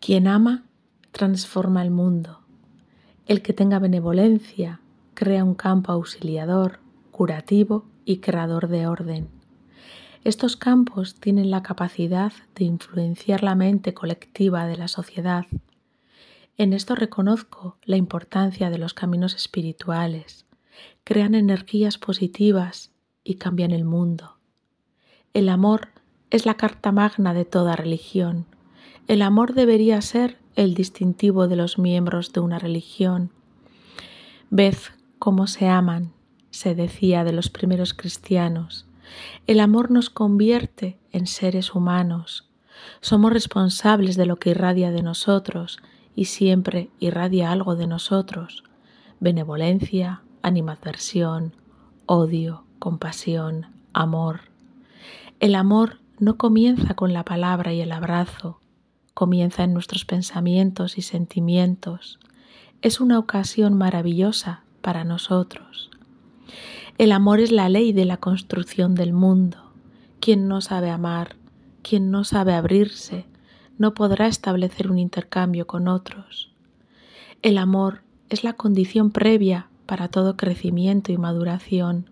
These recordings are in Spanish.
Quien ama transforma el mundo. El que tenga benevolencia crea un campo auxiliador, curativo y creador de orden. Estos campos tienen la capacidad de influenciar la mente colectiva de la sociedad. En esto reconozco la importancia de los caminos espirituales. Crean energías positivas y cambian el mundo. El amor es la carta magna de toda religión. El amor debería ser el distintivo de los miembros de una religión. Ved cómo se aman, se decía de los primeros cristianos. El amor nos convierte en seres humanos. Somos responsables de lo que irradia de nosotros y siempre irradia algo de nosotros. Benevolencia, animadversión, odio, compasión, amor. El amor no comienza con la palabra y el abrazo, comienza en nuestros pensamientos y sentimientos. Es una ocasión maravillosa para nosotros. El amor es la ley de la construcción del mundo. Quien no sabe amar, quien no sabe abrirse, no podrá establecer un intercambio con otros. El amor es la condición previa para todo crecimiento y maduración.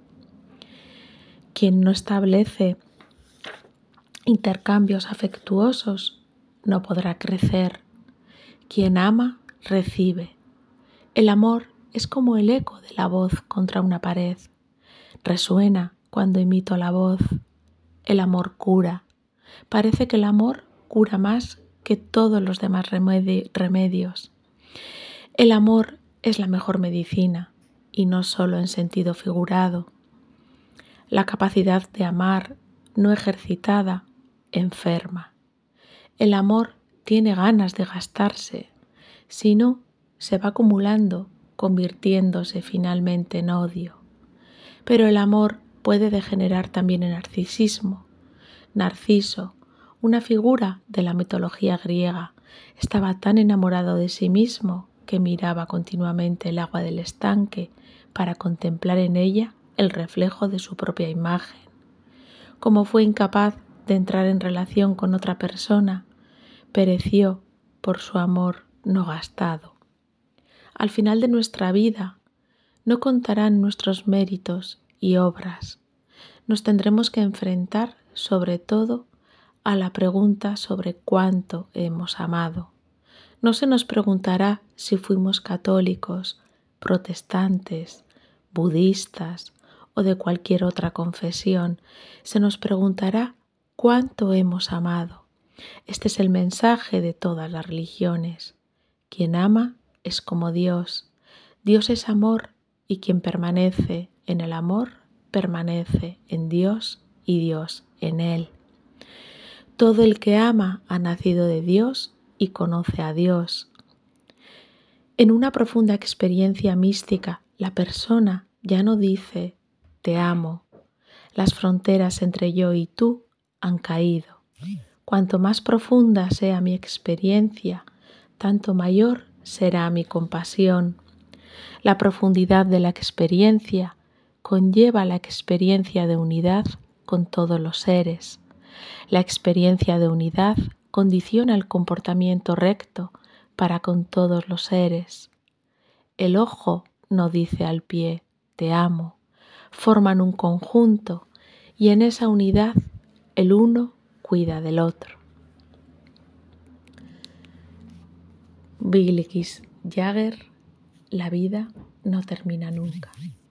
Quien no establece intercambios afectuosos no podrá crecer. Quien ama, recibe. El amor es como el eco de la voz contra una pared. Resuena cuando imito la voz. El amor cura. Parece que el amor cura más que todos los demás remedios. El amor es la mejor medicina, y no solo en sentido figurado. La capacidad de amar no ejercitada enferma. El amor tiene ganas de gastarse, si no, se va acumulando, convirtiéndose finalmente en odio. Pero el amor puede degenerar también en narcisismo. Narciso, una figura de la mitología griega, estaba tan enamorado de sí mismo que miraba continuamente el agua del estanque para contemplar en ella el reflejo de su propia imagen. Como fue incapaz de entrar en relación con otra persona, pereció por su amor no gastado. Al final de nuestra vida no contarán nuestros méritos y obras. Nos tendremos que enfrentar sobre todo a la pregunta sobre cuánto hemos amado. No se nos preguntará si fuimos católicos, protestantes, budistas o de cualquier otra confesión. Se nos preguntará cuánto hemos amado. Este es el mensaje de todas las religiones. Quien ama es como Dios. Dios es amor y quien permanece en el amor permanece en Dios y Dios en él. Todo el que ama ha nacido de Dios y conoce a Dios. En una profunda experiencia mística, la persona ya no dice te amo. Las fronteras entre yo y tú han caído. Cuanto más profunda sea mi experiencia, tanto mayor será mi compasión. La profundidad de la experiencia conlleva la experiencia de unidad con todos los seres. La experiencia de unidad condiciona el comportamiento recto para con todos los seres. El ojo no dice al pie, te amo. Forman un conjunto y en esa unidad el uno cuida del otro. Billy Kiss Jagger, la vida no termina nunca.